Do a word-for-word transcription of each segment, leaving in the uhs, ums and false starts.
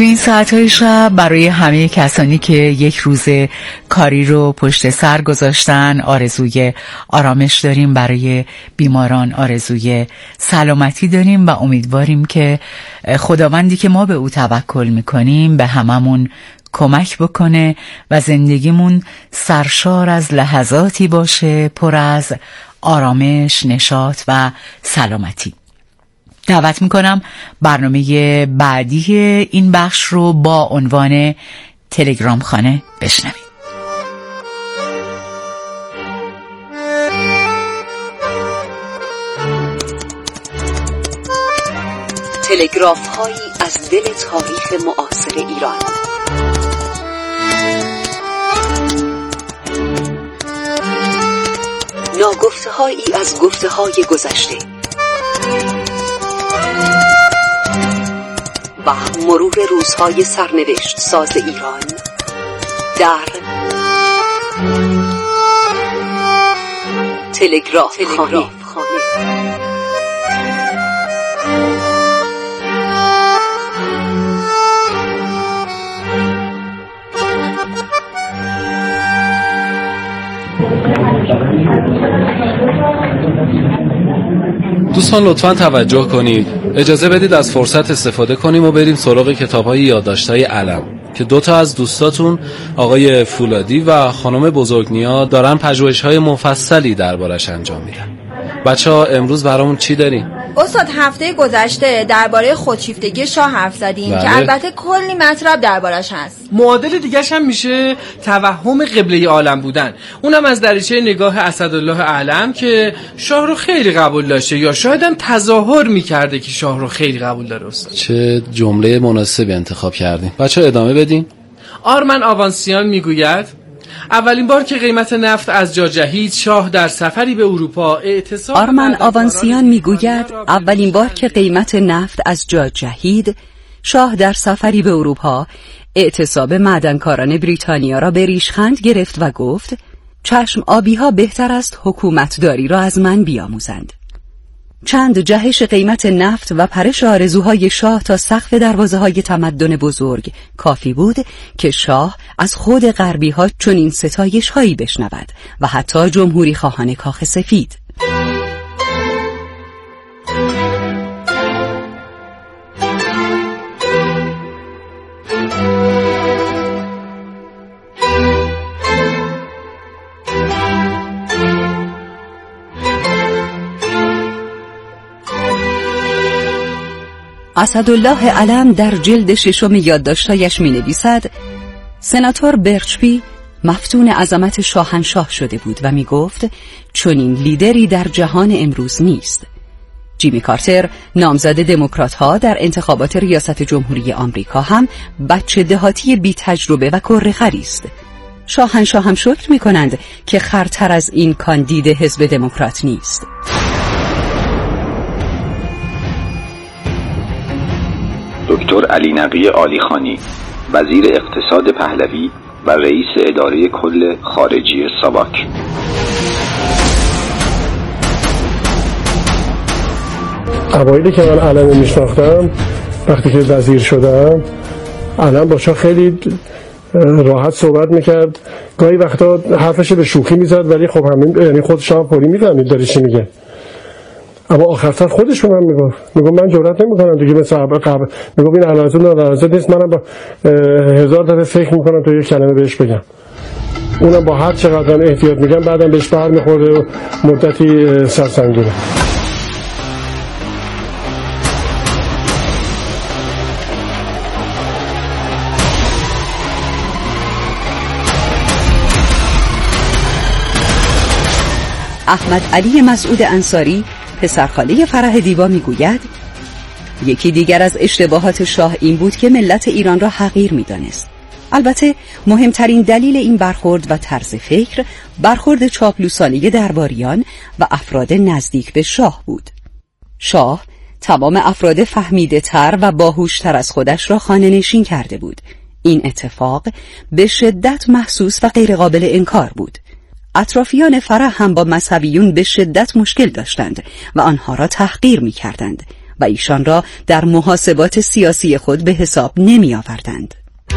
تو این ساعتهای شب برای همه کسانی که یک روز کاری رو پشت سر گذاشتن آرزوی آرامش داریم، برای بیماران آرزوی سلامتی داریم و امیدواریم که خداوندی که ما به او توکل میکنیم به هممون کمک بکنه و زندگیمون سرشار از لحظاتی باشه پر از آرامش، نشاط و سلامتی. دعوت میکنم برنامه بعدی این بخش رو با عنوان تلگرام خانه بشنوید. تلگراف هایی از دل تاریخ معاصر ایران. ناگفته هایی از گفته های گذشته و مرور روزهای سرنوشت ساز ایران در تلگراف خانه. دوستان لطفاً توجه کنید، اجازه بدید از فرصت استفاده کنیم و بریم سراغ کتاب‌های یادداشت‌های علم که دو تا از دوستاتون آقای فولادی و خانم بزرگنیا دارن پژوهش‌های مفصلی دربارش انجام میدن. بچه‌ها امروز برامون چی دارین؟ استاد هفته گذشته درباره خودشیفتگی شاه حرف زدیم بله. که البته کلی مطلب دربارش هست. معادل دیگه‌ش هم میشه توهم قبله عالم بودن، اونم از دریچه نگاه اسدالله اعلم که شاه رو خیلی قبول داشته یا شاید هم تظاهر میکرده که شاه رو خیلی قبول داره. استاد چه جمله مناسبی انتخاب کردیم. بچه‌ها ادامه بدین. آرمن آوانسیان میگوید اولین بار که قیمت نفت از جا جهید شاه در سفری به اروپا اعتصاب آرمن آوانسیان میگوید اولین بار که قیمت نفت از جا جهید شاه در سفری به اروپا اعتصاب معدنکاران بریتانیا را به ریشخند گرفت و گفت چشم آبی ها بهتر است حکومتداری را از من بیاموزند. چند جهش قیمت نفت و پرش آرزوهای شاه تا سقف دروازه‌های تمدن بزرگ کافی بود که شاه از خود غربی ها چنین ستایش هایی بشنود و حتی جمهوری خواهان کاخ سفید. اسدالله علم در جلد ششم یادداشت‌هایش می‌نویسد سناتور برچبی مفتون عظمت شاهنشاه شده بود و می‌گفت چنین لیدری در جهان امروز نیست. جیمی کارتر نامزد دموکرات‌ها در انتخابات ریاست جمهوری آمریکا هم بچه دهاتی بی تجربه و کره‌خری است. شاهنشاه هم شکر می‌کنند که خرتر از این کاندید حزب دموکرات نیست. دکتر علی نقی عالیخانی، وزیر اقتصاد پهلوی و رئیس اداره کل خارجی ساواک. اوایلی که من علم میشناختم وقتی که وزیر شدم علم با شاه خیلی راحت صحبت میکرد، گاهی وقتا حرفش به شوخی میزد ولی خب همین یعنی خود شاه پولی میفهمید داره چی میگه، اما آخرتر خودش به من میگفت میگفت من جرئت نمیکنم دیگه مثل قبل، میگفت این علامتون علامت نیست، منم با هزار دفعه فکر میکنم تو یک کلمه بهش بگم، اونم با هر چقدر احتیاط میگم بعدم بهش بر میخوره و مدتی سرسنگینه. احمد علی مسعود انصاری پسرخاله فرح دیبا میگوید یکی دیگر از اشتباهات شاه این بود که ملت ایران را حقیر میدانست. البته مهمترین دلیل این برخورد و طرز فکر برخورد چاپلوسانه درباریان و افراد نزدیک به شاه بود. شاه تمام افراد فهمیده تر و باهوشتر از خودش را خانه نشین کرده بود. این اتفاق به شدت محسوس و غیر قابل انکار بود. اطرافیان فرح هم با مذهبیون به شدت مشکل داشتند و آنها را تحقیر می کردند و ایشان را در محاسبات سیاسی خود به حساب نمی آوردند.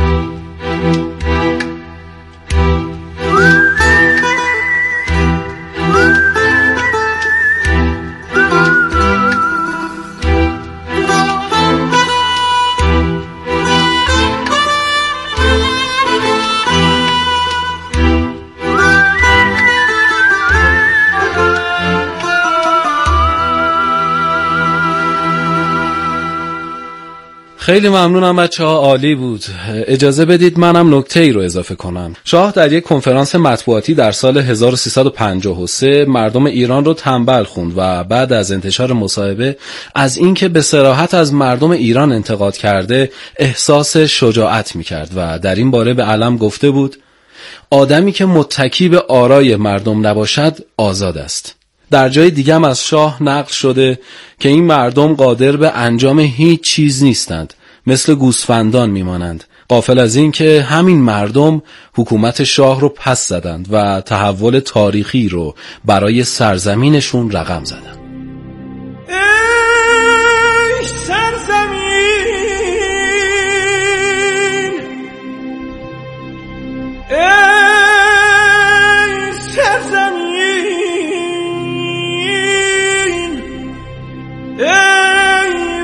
خیلی ممنونم بچه‌ها، عالی بود. اجازه بدید منم نکته‌ای رو اضافه کنم. شاه در یک کنفرانس مطبوعاتی در سال هزار و سیصد و پنجاه و سه مردم ایران رو تنبل خوند و بعد از انتشار مصاحبه از اینکه به صراحت از مردم ایران انتقاد کرده احساس شجاعت می‌کرد و در این باره به علم گفته بود: آدمی که متکی به آرای مردم نباشد آزاد است. در جای دیگه هم از شاه نقل شده که این مردم قادر به انجام هیچ چیز نیستند، مثل گوسفندان میمانند، غافل از این که همین مردم حکومت شاه رو پس زدند و تحول تاریخی رو برای سرزمینشون رقم زدند. ای سرزمین، ای سرزمین، ای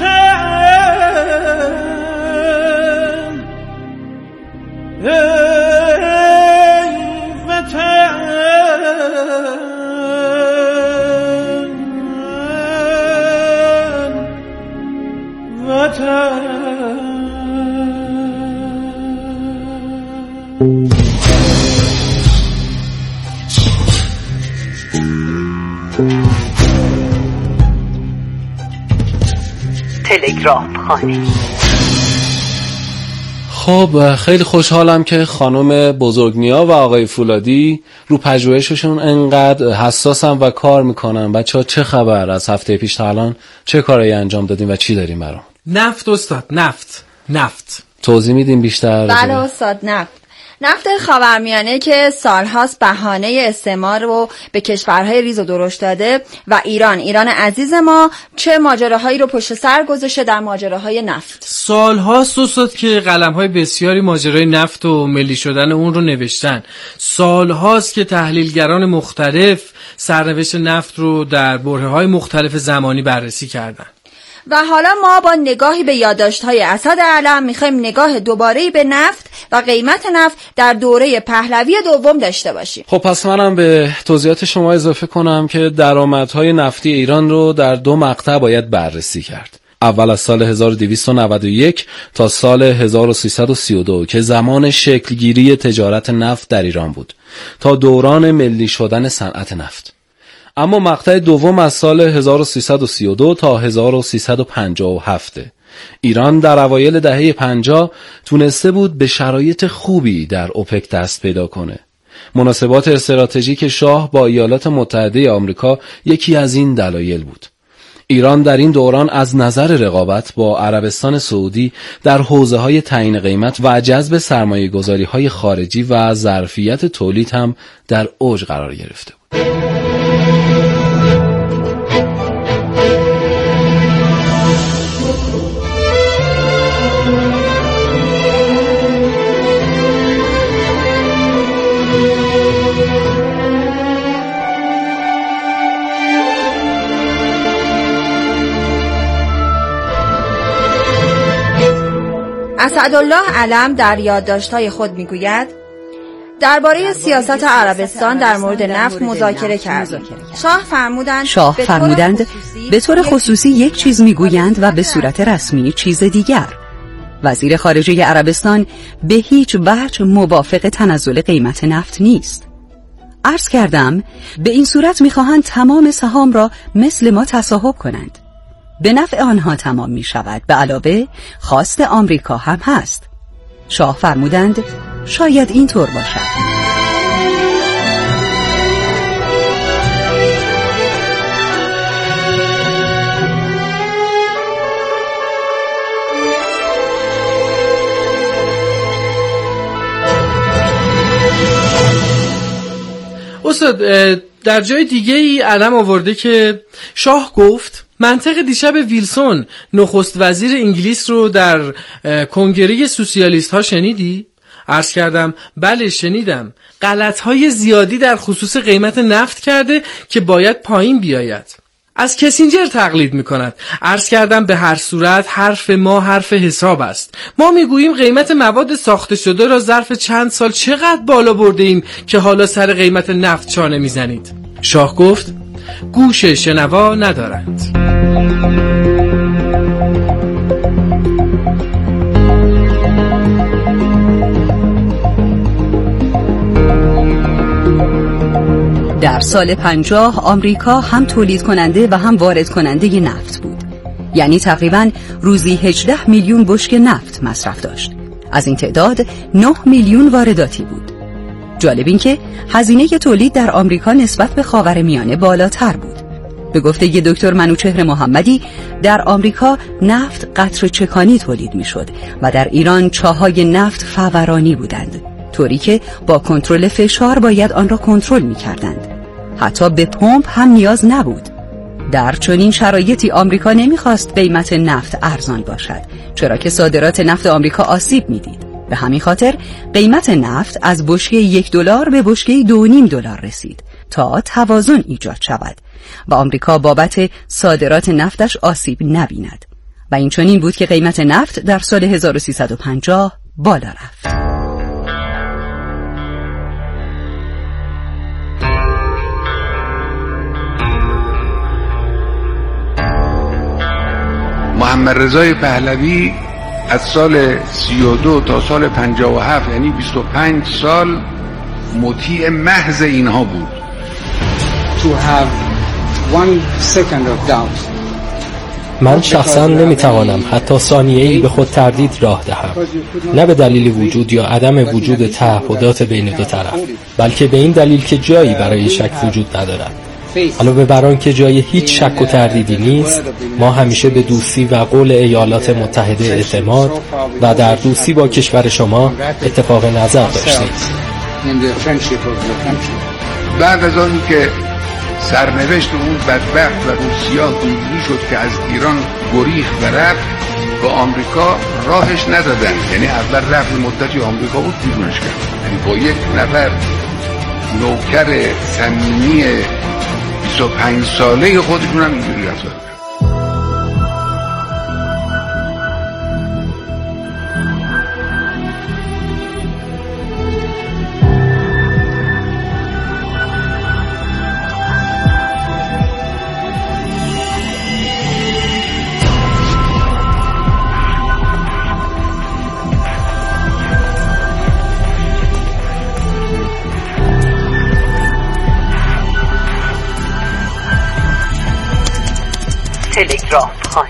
وطن، ای وطن، وطن. تلگراف خانه. خب خیلی خوشحالم که خانم بزرگنیا و آقای فولادی رو پژوهششون انقدر حساسن و کار میکنن. بچه‌ها چه خبر از هفته پیش تا الان؟ چه کارایی انجام دادیم و چی داریم برام؟ نفت استاد، نفت نفت توضیح میدیم بیشتر؟ بله استاد، نفت نفت خاورمیانه که سالهاست بهانه استعمار رو به کشورهای ریز و درشت داده و ایران ایران عزیز ما چه ماجراهایی رو پشت سر گذاشته در ماجراهای نفت. سالهاست استاد که قلم‌های بسیاری ماجرای نفت و ملی شدن اون رو نوشتن. سالهاست که تحلیلگران مختلف سرنوشت نفت رو در برهه‌های مختلف زمانی بررسی کردن. و حالا ما با نگاهی به یادداشت‌های اسد علم می‌خوایم نگاه دوباره‌ای به نفت و قیمت نفت در دوره پهلوی دوم داشته باشیم. خب پس منم به توضیحات شما اضافه کنم که درآمدهای نفتی ایران رو در دو مقطع باید بررسی کرد. اول از سال هزار و دویست و نود و یک تا سال هزار و سیصد و سی و دو که زمان شکلگیری تجارت نفت در ایران بود تا دوران ملی شدن صنعت نفت. اما مقطع دوم از سال هزار و سیصد و سی و دو تا هزار و سیصد و پنجاه و هفت. ایران در اوایل دهه پنجاه تونسته بود به شرایط خوبی در اوپک دست پیدا کنه. مناسبات استراتژیک شاه با ایالات متحده آمریکا یکی از این دلایل بود. ایران در این دوران از نظر رقابت با عربستان سعودی در حوزه‌های تعیین قیمت و جذب سرمایه‌گذاری‌های خارجی و ظرفیت تولید هم در اوج قرار گرفته بود. اسدالله علم در یادداشت‌های خود میگوید درباره سیاست عربستان در مورد نفت مذاکره کردیم. شاه فرمودند شاه فرمودند به طور خصوصی یک چیز میگویند و به صورت رسمی چیز دیگر. وزیر خارجه عربستان به هیچ وجه موافق تنزل قیمت نفت نیست. عرض کردم به این صورت میخواهند تمام سهام را مثل ما تصاحب کنند. به نفع آنها تمام می شود. به علاوه خواست آمریکا هم هست. شاه فرمودند شاید اینطور باشد. استاد در جای دیگه ای علم آورده که شاه گفت منطق دیشب ویلسون نخست وزیر انگلیس رو در کنگره سوسیالیست ها شنیدی؟ عرض کردم بله شنیدم. غلط‌های زیادی در خصوص قیمت نفت کرده که باید پایین بیاید. از کسینجر تقلید میکند. عرض کردم به هر صورت حرف ما حرف حساب است. ما میگوییم قیمت مواد ساخته شده را ظرف چند سال چقدر بالا برده ایم که حالا سر قیمت نفت چانه میزنید. شاه گفت گوش شنوا ندارند. در سال پنجاه آمریکا هم تولید کننده و هم وارد کننده نفت بود. یعنی تقریباً روزی هجده میلیون بشکه نفت مصرف داشت. از این تعداد نه میلیون وارداتی بود. جالب این که هزینه تولید در آمریکا نسبت به خاورمیانه بالاتر بود. به گفته ی دکتر منوچهر محمدی در آمریکا نفت قطره چکانی تولید می شد و در ایران چاهای نفت فورانی بودند، طوری که با کنترل فشار باید آن را کنترل می کردند. حتی به پمپ هم نیاز نبود. در چنین شرایطی آمریکا نمیخواست قیمت نفت ارزان باشد، چرا که صادرات نفت آمریکا آسیب میدید. به همین خاطر قیمت نفت از بشکه یک دلار به بشکه دو نیم دلار رسید تا توازن ایجاد شود و آمریکا بابت صادرات نفتش آسیب نبیند. و این چنین بود که قیمت نفت در سال هزار و سیصد و پنجاه بالا رفت. محمد رضای پهلوی از سال سی و دو تا سال پنجاه و هفت یعنی بیست و پنج سال مطیع محض اینها بود. To have one second of doubt. من شخصا نمیتوانم حتی ثانیه‌ای به خود تردید راه دهم، نه به دلیل وجود یا عدم وجود تعهدات بین دو طرف، بلکه به این دلیل که جایی برای شک وجود ندارد. علاوه بر آن که جای هیچ شک و تردیدی نیست، ما همیشه به دوستی و قول ایالات متحده اعتماد و در دوستی با کشور شما اتفاق نظر داشتیم. بعد از آنی که سرنوشت اون بدبخت و روسیا اینجوری شد که از ایران گریخت و رفت، با آمریکا راهش ندادن. یعنی اول رفت مدتی آمریکا بود بیرونش کرد. یعنی با یک نفر نوکر صمیمی بیست و پنج ساله خودشون هم اینجوری رفتار کرد. تلگراف خانه.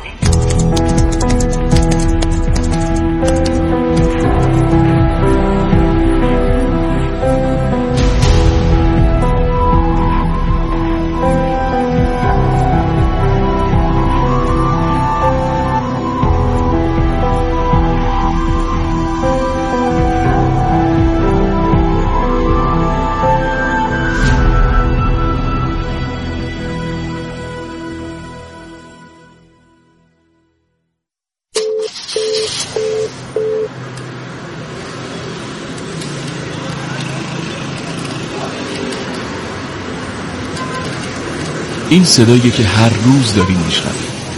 این صدایی که هر روز داری میشنوی.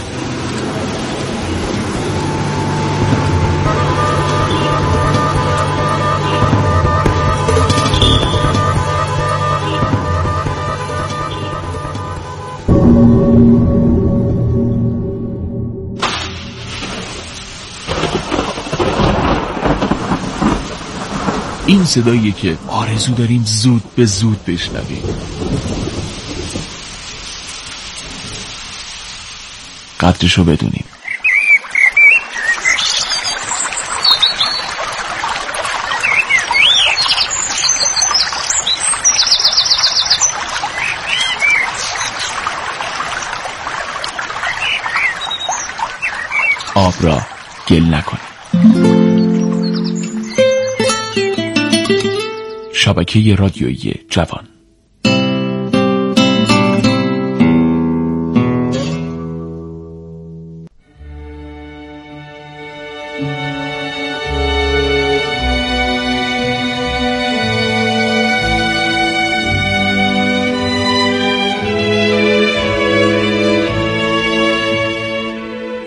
این صدایی که آرزو داریم زود به زود بشنویم. قدرشو بدونیم. آب را گل نکنیم. شبکه رادیویی جوان.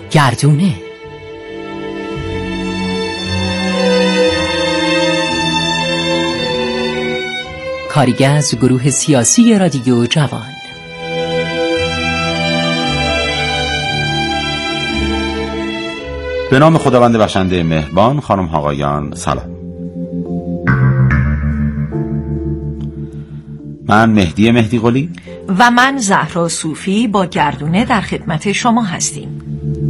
گردونه. کارگر از گروه سیاسی رادیو جوان. به نام خداوند بخشنده مهربان. خانم ها آقایان سلام. من مهدی مهدی قلی و من زهرا صوفی با گردونه در خدمت شما هستیم.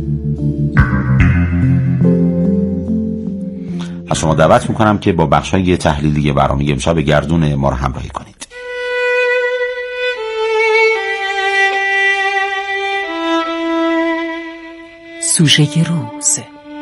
از شما دعوت میکنم که با بخشای تحلیلی برنامه امشب گردونه ما رو همراهی کنید. سوژه روز.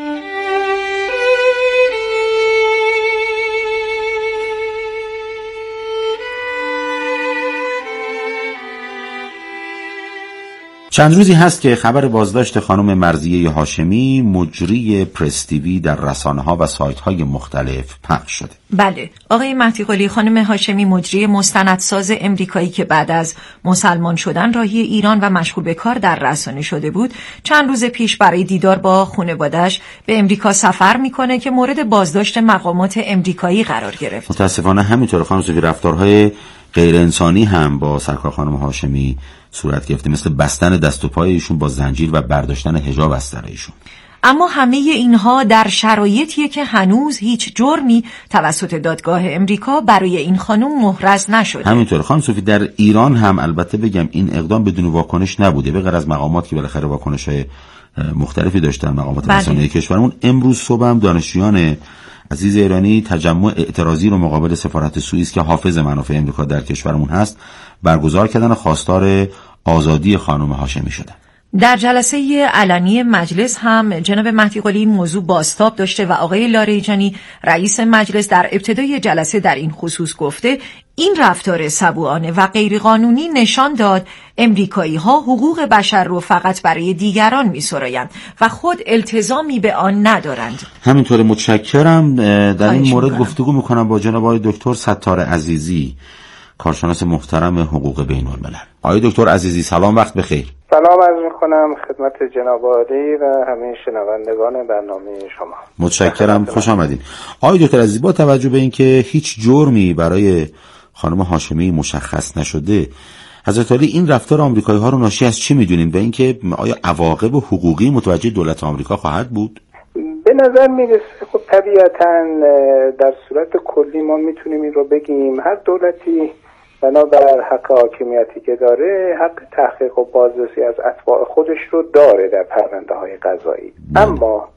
چند روزی هست که خبر بازداشت خانم مرضیه هاشمی مجری پرس تیوی در رسانه‌ها و سایت‌های مختلف پخش شده. بله، آقای مهدی قلی، خانم هاشمی مجری مستندساز امریکایی که بعد از مسلمان شدن راهی ایران و مشغول به کار در رسانه شده بود، چند روز پیش برای دیدار با خانواده‌اش به امریکا سفر میکنه که مورد بازداشت مقامات امریکایی قرار گرفت. متاسفانه همینطور خانم صوفی رفتارهای غیر انسانی هم با سرکار خانم هاشمی صورت گرفته، مثل بستن دست و پای ایشون با زنجیر و برداشتن حجاب از سر ایشون. اما همه اینها در شرایطیه که هنوز هیچ جرمی توسط دادگاه امریکا برای این خانم محرز نشده. همینطور خانم صوفی در ایران هم البته بگم این اقدام بدون واکنش نبوده، به غیر از مقامات که بالاخره واکنش‌های مختلفی داشتن، مقامات رسانه‌ای کشورمون. امروز صبح هم دانشجویان عزیز ایرانی تجمع اعتراضی رو مقابل سفارت سوئیس که حافظ منافع امریکا در کشورمون هست برگزار کردن و خواستار آزادی خانم هاشمی شدن. در جلسه علنی مجلس هم جناب مهدی قلی این موضوع بازتاب داشته و آقای لاریجانی رئیس مجلس در ابتدای جلسه در این خصوص گفته این رفتار سبوعانه و غیرقانونی نشان داد امریکایی ها حقوق بشر رو فقط برای دیگران می سرایند و خود التزامی به آن ندارند. همینطور متشکرم. در این مورد گفتگو میکنم با جناب آقای دکتر ستار عزیزی، کارشناس محترم حقوق بین الملل. آقای دکتر عزیزی سلام، وقت بخیر. سلام عرض میکنم خدمت جناب عالی و همه شنوندگان برنامه شما. متشکرم، خوش آمدین. آقای دکتر عزیزی، با توجه به اینکه هیچ جرمی برای خانم هاشمی مشخص نشده، حضرت عالی این رفتار آمریکایی ها رو ناشی از چی میدونین و اینکه آیا عواقب حقوقی متوجه دولت آمریکا خواهد بود؟ به نظر میرسه خب طبیعتاً در صورت کلی ما میتونیم این رو بگیم هر دولتی بنابر حق حاکمیتی که داره حق تحقیق و بازرسی از اتباع خودش رو داره در پرونده های قضایی. اما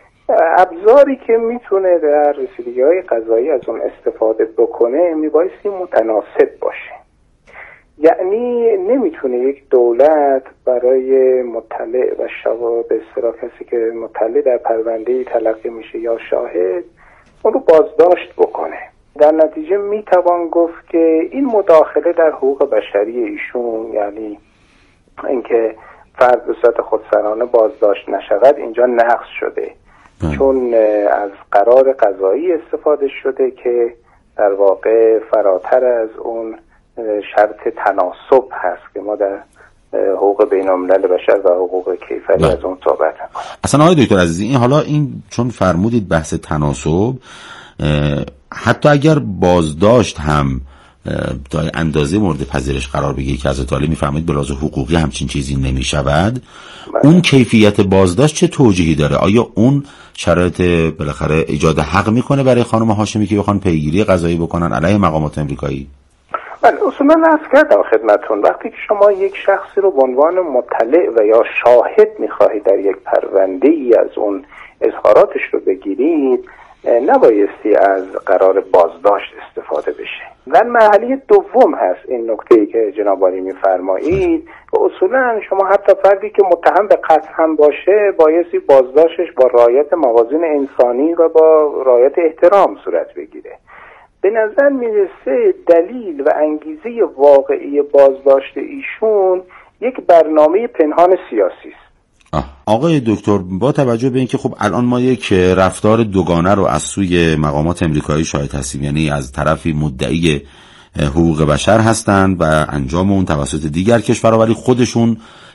ابزاری که میتونه در رسیدگی های قضایی از اون استفاده بکنه میبایستی متناسب باشه. یعنی نمیتونه یک دولت برای مطلع و شواهد به اصطلاح کسی که مطلع در پرونده تلقی میشه یا شاهد اون رو بازداشت بکنه. در نتیجه میتوان گفت که این مداخله در حقوق بشری ایشون، یعنی اینکه فرد به صورت خودسرانه بازداشت نشود، اینجا نقض شده اه. چون از قرار قضایی استفاده شده که در واقع فراتر از اون شرط تناسب هست که ما در حقوق بین الملل بشر و حقوق کیفری از اون صحبت می‌کنیم. اصلا آقای دکتر عزیزی این حالا این چون فرمودید بحث تناسب، حتی اگر بازداشت هم تا اندازه مورد پذیرش قرار بگیره که حضرت عالی میفرمایید به لحاظ حقوقی همچین چیزی نمیشود، اون کیفیت بازداشت چه توجیهی داره؟ آیا اون شرایط بالاخره ایجاد حق میکنه برای خانم هاشمی که بخوان پیگیری قضایی بکنن علیه مقامات امریکایی؟ من اصولا عرض کردم خدمتون وقتی که شما یک شخصی رو به عنوان مطلع و یا شاهد میخواهید در یک پرونده ای از اون اظهاراتش رو بگیرید، نبایستی از قرار بازداشت استفاده بشه. و مرحله دوم هست این نکته‌ای که جناب عالی می‌فرمایید، اصولا شما حتی فردی که متهم به قتل هم باشه بایستی بازداشتش با رعایت موازین انسانی و با رعایت احترام صورت بگیره. به نظر میرسه دلیل و انگیزه واقعی بازداشت ایشون یک برنامه پنهان سیاسی است. آقای دکتر، با توجه به اینکه خب الان ما یک رفتار دوگانه رو از سوی مقامات امریکایی شاهد هستیم، یعنی از طرفی مدعی حقوق بشر هستند و انجام اون توسط دیگر کشورها، ولی خودشون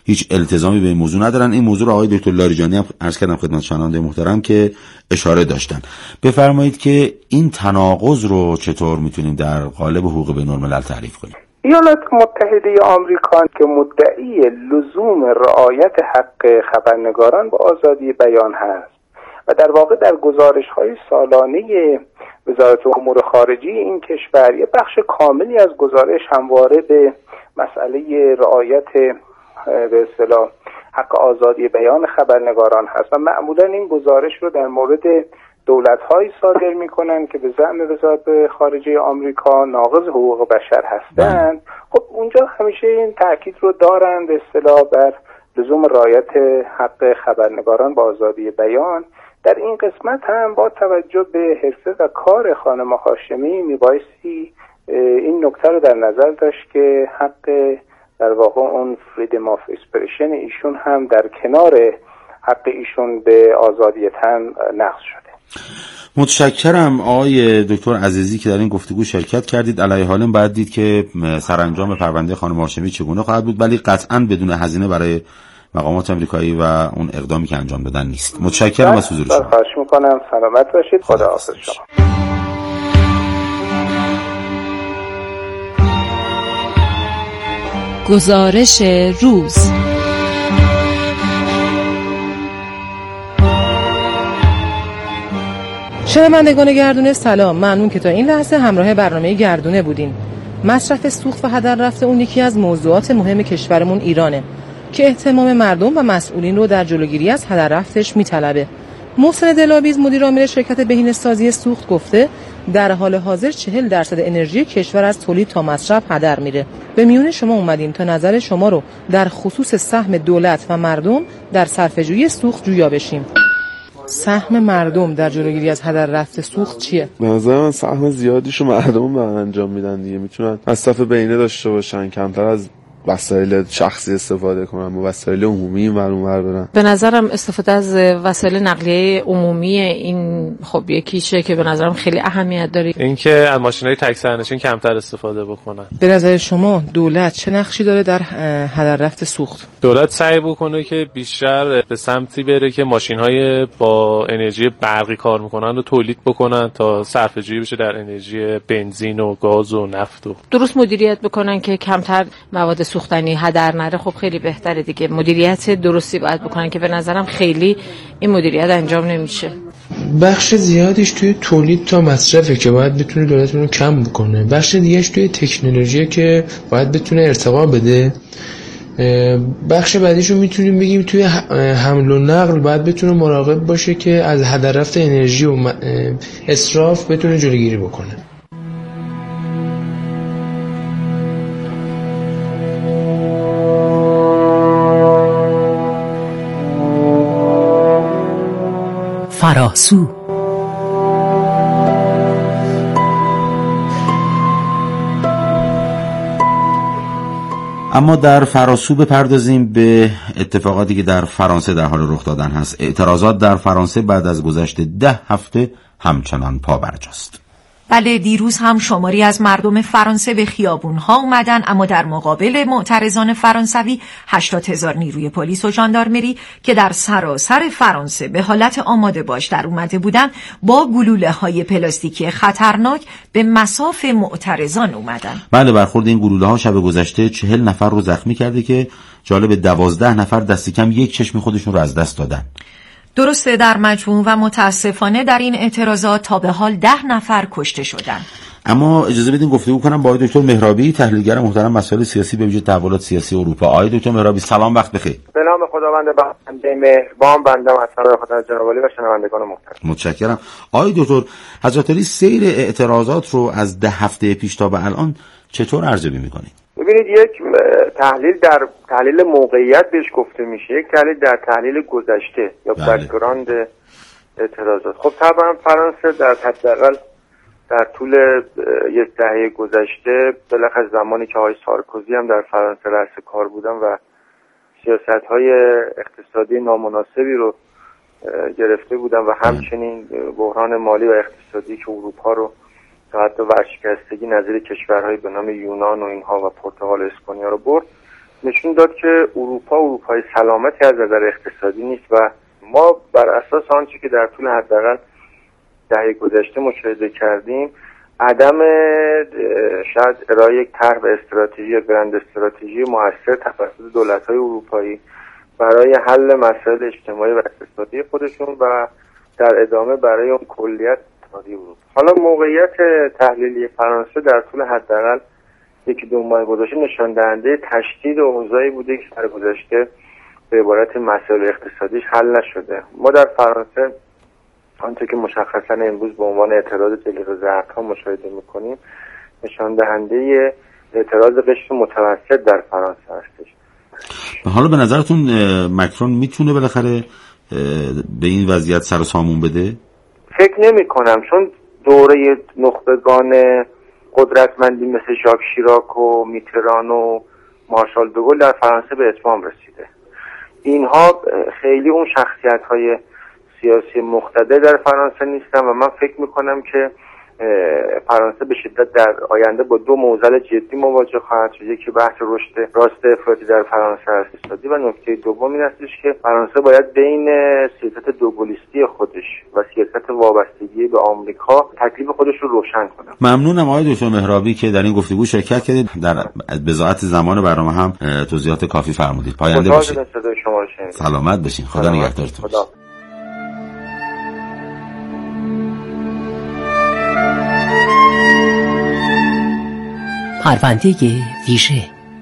هیچ التزامی به این موضوع ندارن. این موضوع رو آقای دکتر لاریجانی هم عرض کردم خدمت شنونده محترم که اشاره داشتن. بفرمایید که این تناقض رو چطور میتونیم در قالب حقوق بین‌الملل تعریف کنیم؟ ایالات متحده آمریکا که مدعی لزوم رعایت حق خبرنگاران با آزادی بیان هست و در واقع در گزارش‌های سالانه وزارت امور خارجه این کشور یه بخش کاملی از گزارش همواره به مسئله رعایت به اصطلاح حق آزادی بیان خبرنگاران هست و معمولا این گزارش رو در مورد دولت‌هایی صادر می‌کنن که به زعم وزارت خارجه آمریکا ناقض حقوق بشر هستند. خب اونجا همیشه این تاکید رو دارن به اصطلاح بر لزوم رعایت حق خبرنگاران با آزادی بیان. در این قسمت هم با توجه به حرفه و کار خانم هاشمی میبایستی این نکته رو در نظر داشت که حق در واقع اون فریدم آف اسپریشن ایشون هم در کنار حق ایشون به آزادی تن نقض شده. متشکرم آقای دکتر عزیزی که در این گفتگو شرکت کردید. علیه حال باید دید که سرانجام پرونده خانم هاشمی چگونه خواهد بود، ولی قطعاً بدون هزینه برای مقامات آمریکایی و اون اقدامی که انجام دادن نیست. متشکرم از حضور شما. خواهش می‌کنم. سلامت باشید. خداحافظ شما. گزارش روز. شنوندگان گردونه سلام، ممنون که تا این لحظه همراه برنامه گردونه بودین. مصرف سوخت و هدر رفته اون یکی از موضوعات مهم کشورمون ایرانه که اهتمام مردم و مسئولین رو در جلوگیری از هدر رفتش میطلبه. محسن دلاویز مدیر عامل شرکت بهینه‌سازی سوخت گفته در حال حاضر چهل درصد انرژی کشور از تولید تا مصرف هدر میره. به میون شما اومدیم تا نظر شما رو در خصوص سهم دولت و مردم در صرفه‌جویی سوخت جویا بشیم. سهم مردم در جلوگیری از هدر رفت سوخت چیه؟ به نظر من سهم زیادیشو مردم دارن انجام میدن دیگه. میتونن مصرف بهینه داشته باشن، کمتر از وسایل شخصی استفاده کنن و وسایل عمومی این ور اون ور برن. به نظرم استفاده از وسایل نقلیه عمومی این خب یکیشه که به نظرم خیلی اهمیت داره. اینکه از ماشینای تک سرنشین کمتر استفاده بکنن. به نظر شما دولت چه نقشی داره در هدر رفت سوخت؟ دولت سعی بکنه که بیشتر به سمتی بره که ماشین‌های با انرژی برقی کار میکنن رو تولید بکنن تا صرفه‌جویی بشه در انرژی بنزین و گاز و نفت. و درست مدیریت بکنن که کمتر مواد سوختنی هدر نره. خب خیلی بهتره دیگه. مدیریت درستی باید بکنن که به نظرم خیلی این مدیریت انجام نمیشه. بخش زیادیش توی تولید تا مصرفه که باید بتونه دولت اون رو کم بکنه. بخش دیگهش توی تکنولوژیه که باید بتونه ارتقا بده. بخش بعدیش رو میتونیم بگیم توی حمل و نقل باید بتونه مراقب باشه که از هدر رفت انرژی و اسراف بتونه جلوگیری بکنه. فراسو. اما در فراسو بپردازیم به اتفاقاتی که در فرانسه در حال رخ دادن هست. اعتراضات در فرانسه بعد از گذشت ده هفته همچنان پابرجاست. بله، دیروز هم شماری از مردم فرانسه به خیابون‌ها اومدن، اما در مقابل معترضان فرانسوی هشتاد هزار نیروی پلیس و ژاندارمری که در سراسر فرانسه به حالت آماده باش در اومده بودن با گلوله‌های پلاستیکی خطرناک به مصاف معترضان اومدن. بله، برخورد این گلوله‌ها شب گذشته چهل نفر رو زخمی کرده که جالب دوازده نفر دست کم یک چشم خودشون رو از دست دادن. درسته، در مجموع و متاسفانه در این اعتراضات تا به حال ده نفر کشته شدن. اما اجازه بدین گفتگو کنم با آقای دکتر مهرابی، تحلیلگر محترم مسائل سیاسی به ویژه تحولات سیاسی اروپا. آقای دکتر مهرابی سلام، وقت بخیر. به نام خداوند بخشنده مهربان، بنده از سرای خدای جناب عالی و شنوندگان محترم. متشکرم. آقای دکتر، حضرت علی سیر اعتراضات رو از ده هفته پیش تا به الان چطور ارزیابی می‌کنید؟ ببینید، یک تحلیل در تحلیل موقعیت بهش گفته میشه، یک تحلیل در تحلیل گذشته یا بک‌گراند اعتراضات. خب طبعا فرانسه در حداقل در طول یک دهه گذشته، بالاخره زمانی که آقای سارکوزی هم در فرانسه رئیس کار بودن و سیاست‌های اقتصادی نامناسبی رو گرفته بودن و همچنین بحران مالی و اقتصادی که اروپا رو حتی ورشکستگی نظیر کشورهای به نام یونان و اینها و پرتغال و اسپانیا رو برد، نشون داد که اروپا اروپای سلامتی از نظر اقتصادی نیست و ما بر اساس آنچه که در طول حداقل دهه گذشته مشاهده کردیم، عدم شاید ارائه یک طرح و استراتژی یا گرند استراتژی موثر توسط دولت‌های اروپایی برای حل مسائل اجتماعی و اقتصادی خودشون و در ادامه برای اون کلیت اقتصادی اروپا. حالا موقعیت تحلیلی فرانسه در طول حداقل یکی دو ماه گذشته نشان دهنده تشدید اوضاعی بوده که در گذشته به عبارت مسائل اقتصادیش حل نشده. ما در فرانسه آنچه که مشخصا امروز به عنوان اعتراض جلیق زردها مشاهده میکنیم نشان دهنده اعتراض قشر متوسط در فرانسه هستش. حالا به نظرتون مکرون میتونه بالاخره به این وضعیت سر و سامون بده؟ فکر نمی کنم، چون دوره نخبگان قدرتمندی مثل ژاک شیراک و میتران و مارشال دوگل در فرانسه به اتمام رسیده. اینها خیلی اون شخصیت‌های سیاسی مقتدر در فرانسه نیستن و من فکر میکنم که فرانسه به شدت در آینده با دو معضل جدی مواجه خواهد شد. یکی بحث رشد راست افراطی در فرانسه اقتصادی و نکته دوم این هستش که فرانسه باید بین سیاست دوگلیستی خودش و سیاست وابستگی به آمریکا تکلیف خودش رو روشن کنه. ممنونم آقای دکتر مهرابی که در این گفتگو شرکت کردید، در بضاعت زمان برنامه هم توضیحات کافی فرمودید. پاینده باشید. سلامت باشین. خدا نگهدارتون. پرونده ویژه.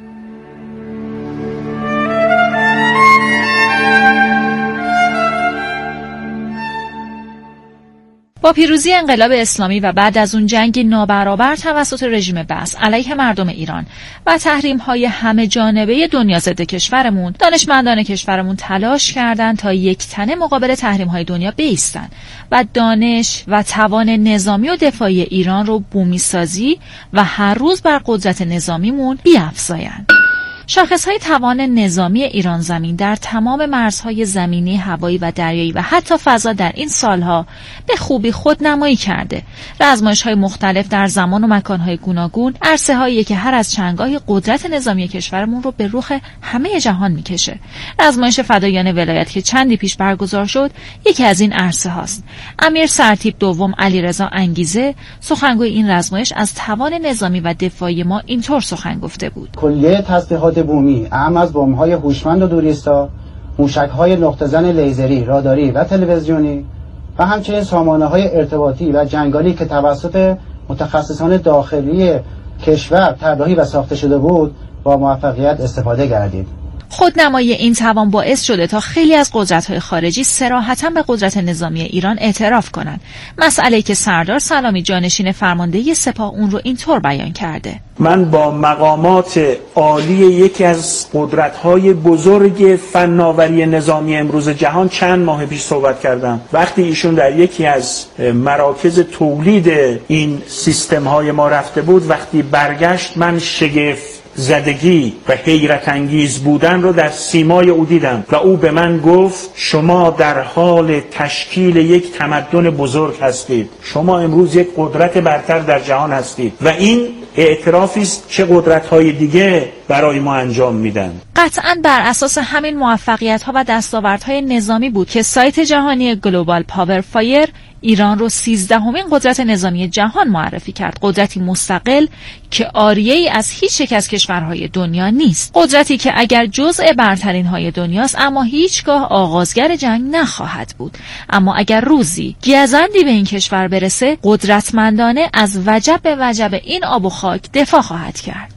با پیروزی انقلاب اسلامی و بعد از اون جنگ نابرابر توسط رژیم بعث علیه مردم ایران و تحریم‌های همه جانبه دنیا ضد کشورمون، دانشمندان کشورمون تلاش کردند تا یک تنه مقابل تحریم‌های دنیا بایستن و دانش و توان نظامی و دفاعی ایران رو بومی سازی و هر روز بر قدرت نظامیمون بیافزایند. شاخص‌های توان نظامی ایران زمین در تمام مرزهای زمینی، هوایی و دریایی و حتی فضا در این سالها به خوبی خودنمایی کرده. رزمایش‌های مختلف در زمان و مکان‌های گوناگون، عرصه‌هایی که هر از چنگای قدرت نظامی کشورمون رو به رخ همه جهان می‌کشه. رزمایش فدایان ولایت که چندی پیش برگزار شد، یکی از این عرصه‌هاست. امیر سرتیپ دوم علیرضا انگیزه، سخنگوی این رزمایش، از توان نظامی و دفاعی ما اینطور سخن گفته بود: کلیه تسلیحات بومی، اهم از بمب‌های هوشمند و دوریستا، موشک‌های نقطه‌زن لیزری، راداری و تلویزیونی و همچنین سامانه‌های ارتباطی و جنگالی که توسط متخصصان داخلی کشور طراحی و ساخته شده بود، با موفقیت استفاده گردید. خودنمایی این توان باعث شده تا خیلی از قدرت‌های خارجی صراحتاً به قدرت نظامی ایران اعتراف کنند. مسئله که سردار سلامی جانشین فرماندهی سپاه اون رو اینطور بیان کرده: من با مقامات عالی یکی از قدرت‌های بزرگ فناوری نظامی امروز جهان چند ماه پیش صحبت کردم. وقتی ایشون در یکی از مراکز تولید این سیستم‌های ما رفته بود، وقتی برگشت من شگفت زدگی و حیرت انگیز بودن رو در سیمای او دیدم و او به من گفت شما در حال تشکیل یک تمدن بزرگ هستید، شما امروز یک قدرت برتر در جهان هستید و این اعترافی است چه قدرت‌های دیگه برای ما انجام میدن. قطعاً بر اساس همین موفقیت‌ها و دستاوردهای نظامی بود که سایت جهانی گلوبال پاور فایر ایران رو سیزدهمین قدرت نظامی جهان معرفی کرد. قدرتی مستقل که عاریه‌ای از هیچ یک از کشورهای دنیا نیست. قدرتی که اگر جزء برترین‌های دنیاست اما هیچگاه آغازگر جنگ نخواهد بود. اما اگر روزی گزندی به این کشور برسه، قدرتمندانه از وجب به وجب این آب و خاک دفاع خواهد کرد.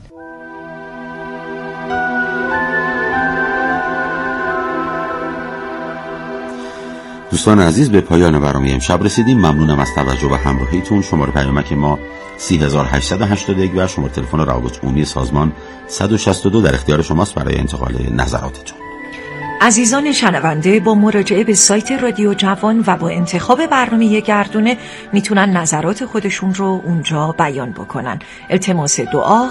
دوستان عزیز، به پایان برنامه امشب رسیدیم. ممنونم از توجه و همراهیتون. شماره پیامک ما سی هزار و هشتصد و هشتاد و یک و شماره تلفن روابط عمومی سازمان صد و شصت و دو در اختیار شماست برای انتقال نظراتتون. عزیزان شنونده، با مراجعه به سایت رادیو جوان و با انتخاب برنامه گردونه میتونن نظرات خودشون رو اونجا بیان بکنن. التماس دعا